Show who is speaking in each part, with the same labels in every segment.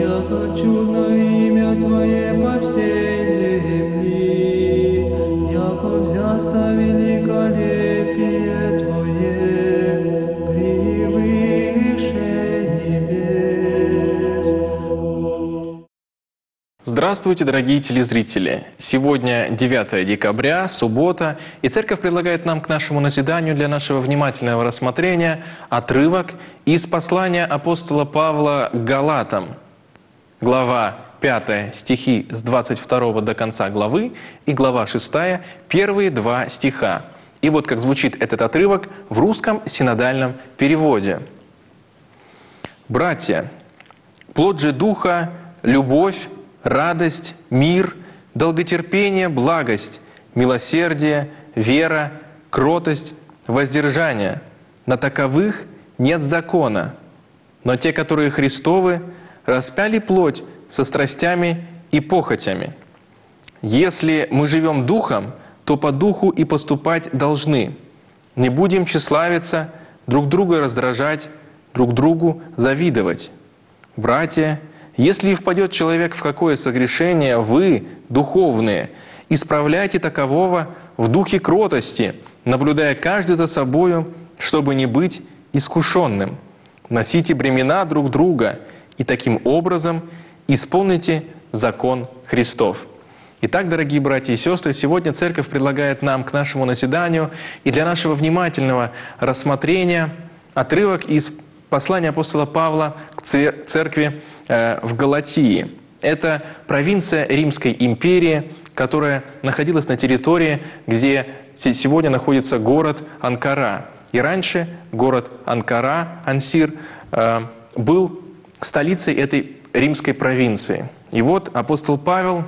Speaker 1: яко чудно имя Твое по всей земли, яко взяться великолепие Твое превыше небес.
Speaker 2: Здравствуйте, дорогие телезрители! Сегодня 9 декабря, суббота, и Церковь предлагает нам к нашему назиданию для нашего внимательного рассмотрения отрывок из послания апостола Павла к Галатам, глава 5, стихи с 22 до конца главы, и глава 6, первые 2 стиха. И вот как звучит этот отрывок в русском синодальном переводе. «Братья, плод же Духа – любовь, радость, мир, долготерпение, благость, милосердие, вера, кротость, воздержание. На таковых нет закона. Но те, которые Христовы, распяли плоть со страстями и похотями. Если мы живем духом, то по духу и поступать должны. Не будем тщеславиться, друг друга раздражать, друг другу завидовать. Братья, если и впадет человек в какое согрешение, вы, духовные, исправляйте такового в духе кротости, наблюдая каждый за собою, чтобы не быть искушенным. Носите бремена друг друга, и таким образом исполните закон Христов». Итак, дорогие братья и сестры, сегодня Церковь предлагает нам к нашему назиданию и для нашего внимательного рассмотрения отрывок из послания апостола Павла к церкви в Галатии. Это провинция Римской империи, которая находилась на территории, где сегодня находится город Анкара. И раньше город Анкара, Ансир, был столицей этой римской провинции. И вот апостол Павел,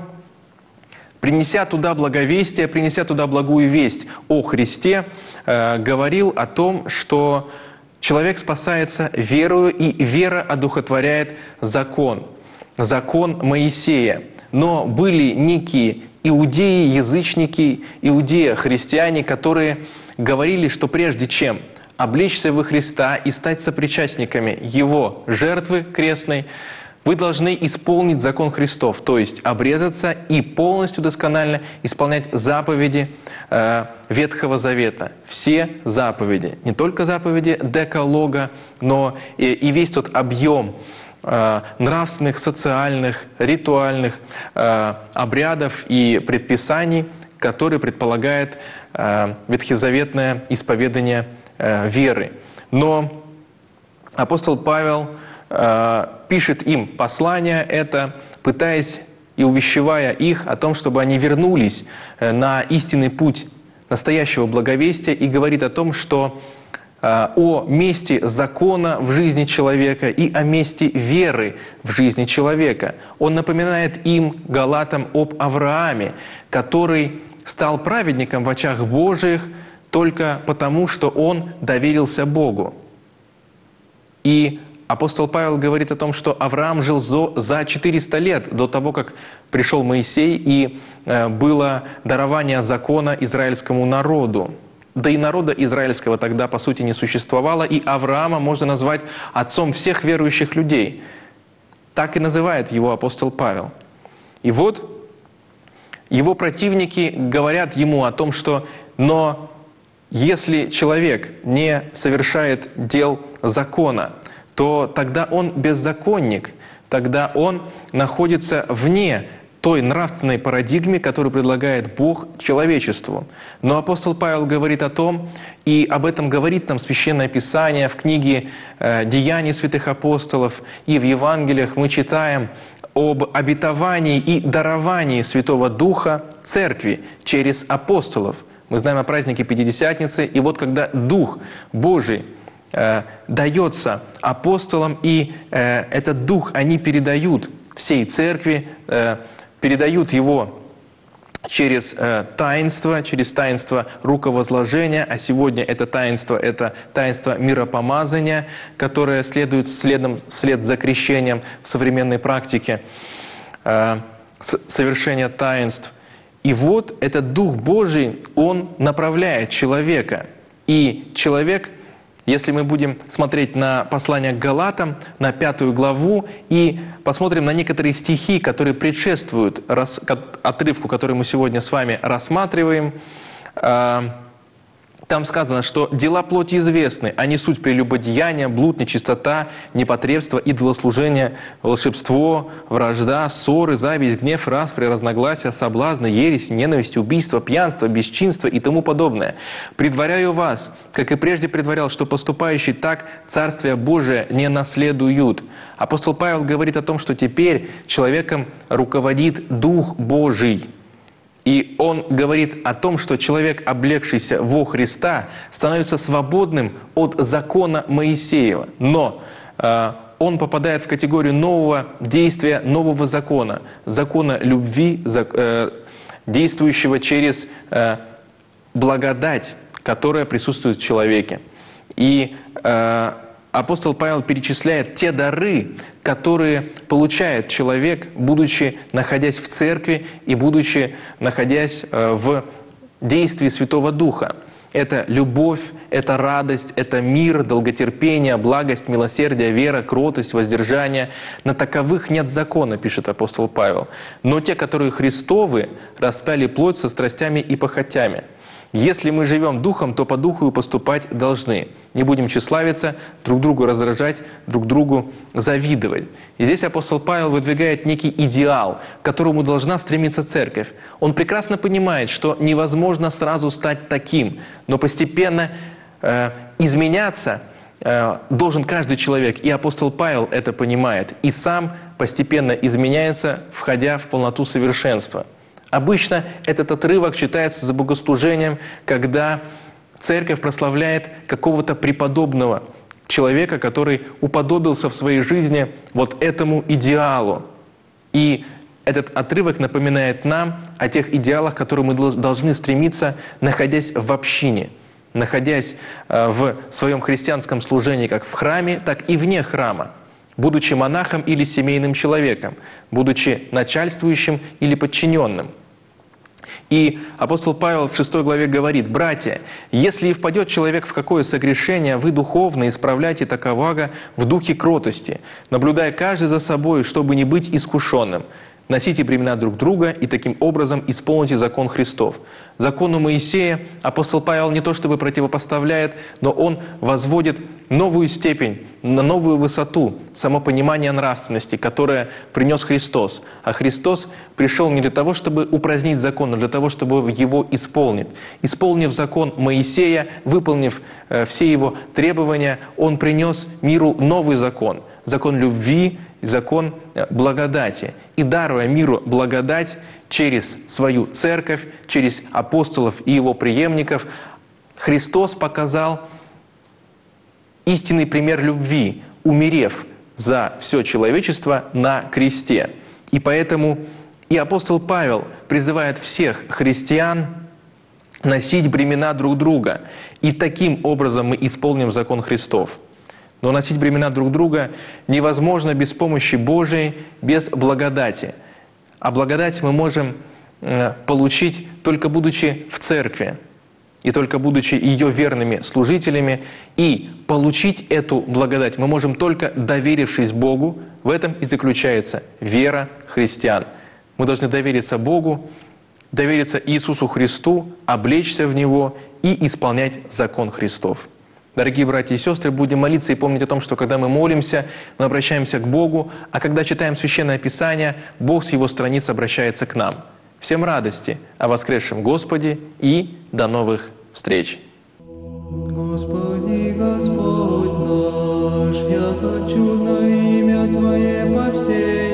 Speaker 2: принеся туда благовестие, принеся туда благую весть о Христе, говорил о том, что человек спасается верою, и вера одухотворяет закон, закон Моисея. Но были некие иудеи, язычники, иудеи-христиане, которые говорили, что прежде чем облечься во Христа и стать сопричастниками Его жертвы крестной, вы должны исполнить закон Христов, то есть обрезаться и полностью досконально исполнять заповеди Ветхого Завета. Все заповеди, не только заповеди Декалога, но и весь тот объем нравственных, социальных, ритуальных обрядов и предписаний, которые предполагает ветхозаветное исповедание веры. Но апостол Павел пишет им послание это, пытаясь и увещевая их о том, чтобы они вернулись на истинный путь настоящего благовестия, и говорит о том, что о месте закона в жизни человека и о месте веры в жизни человека. Он напоминает им, галатам, об Аврааме, который стал праведником в очах Божиих только потому, что он доверился Богу. И апостол Павел говорит о том, что Авраам жил за 400 лет до того, как пришел Моисей, и было дарование закона израильскому народу. Да и народа израильского тогда, по сути, не существовало, и Авраама можно назвать отцом всех верующих людей. Так и называет его апостол Павел. И вот его противники говорят ему о том, что «но если человек не совершает дел закона, то тогда он беззаконник, тогда он находится вне той нравственной парадигме, которую предлагает Бог человечеству». Но апостол Павел говорит о том, и об этом говорит нам Священное Писание в книге «Деяний святых апостолов», и в Евангелиях мы читаем об обетовании и даровании Святого Духа Церкви через апостолов. Мы знаем о празднике Пятидесятницы, и вот когда Дух Божий дается апостолам, и этот Дух они передают всей Церкви, передают его через таинство руковозложения, а сегодня это таинство миропомазания, которое следует вслед за крещением в современной практике совершения таинств. И вот этот Дух Божий, Он направляет человека, и человек Если мы будем смотреть на послание к Галатам, на 5 главу, и посмотрим на некоторые стихи, которые предшествуют отрывку, который мы сегодня с вами рассматриваем, там сказано, что дела плоти известны, они суть прелюбодеяния, блуд, нечистота, непотребство, идолослужение, волшебство, вражда, ссоры, зависть, гнев, распри, разногласия, соблазны, ересь, ненависть, убийство, пьянство, бесчинство и тому подобное. Предваряю вас, как и прежде предварял, что поступающие так Царствие Божие не наследуют. Апостол Павел говорит о том, что теперь человеком руководит Дух Божий. И он говорит о том, что человек, облегшийся во Христа, становится свободным от закона Моисеева. Но он попадает в категорию нового действия, нового закона. Закона любви, действующего через благодать, которая присутствует в человеке. И апостол Павел перечисляет те дары, которые получает человек, будучи находясь в церкви и будучи находясь в действии Святого Духа. Это любовь, это радость, это мир, долготерпение, благость, милосердие, вера, кротость, воздержание. На таковых нет закона, пишет апостол Павел. Но те, которые Христовы, распяли плоть со страстями и похотями. Если мы живем духом, то по духу и поступать должны. Не будем тщеславиться, друг другу раздражать, друг другу завидовать. И здесь апостол Павел выдвигает некий идеал, к которому должна стремиться церковь. Он прекрасно понимает, что невозможно сразу стать таким, но постепенно изменяться должен каждый человек. И апостол Павел это понимает. И сам постепенно изменяется, входя в полноту совершенства. Обычно этот отрывок читается за богослужением, когда церковь прославляет какого-то преподобного человека, который уподобился в своей жизни вот этому идеалу. И этот отрывок напоминает нам о тех идеалах, к которым мы должны стремиться, находясь в общине, находясь в своем христианском служении как в храме, так и вне храма, будучи монахом или семейным человеком, будучи начальствующим или подчиненным. И апостол Павел в 6 главе говорит: «Братья, если и впадет человек в какое согрешение, вы духовно исправляйте таковаго в духе кротости, наблюдая каждый за собой, чтобы не быть искушенным. Носите бремена друг друга и таким образом исполните закон Христов». Закону Моисея апостол Павел не то чтобы противопоставляет, но он возводит новую степень, на новую высоту самопонимания нравственности, которое принес Христос. А Христос пришел не для того, чтобы упразднить закон, но для того, чтобы его исполнить. Исполнив закон Моисея, выполнив все его требования, он принес миру новый закон. Закон любви, закон благодати. И даруя миру благодать через свою церковь, через апостолов и его преемников, Христос показал истинный пример любви, умерев за все человечество на кресте. И поэтому и апостол Павел призывает всех христиан носить бремена друг друга. И таким образом мы исполним закон Христов. Но носить бремена друг друга невозможно без помощи Божией, без благодати. А благодать мы можем получить только будучи в церкви, и только будучи ее верными служителями. И получить эту благодать мы можем только доверившись Богу. В этом и заключается вера христиан. Мы должны довериться Богу, довериться Иисусу Христу, облечься в Него и исполнять закон Христов. Дорогие братья и сестры, будем молиться и помнить о том, что когда мы молимся, мы обращаемся к Богу, а когда читаем Священное Писание, Бог с Его страниц обращается к нам. Всем радости о воскресшем Господе и до новых встреч!
Speaker 1: Господи, Господь наш, яко чудно имя Твое по всей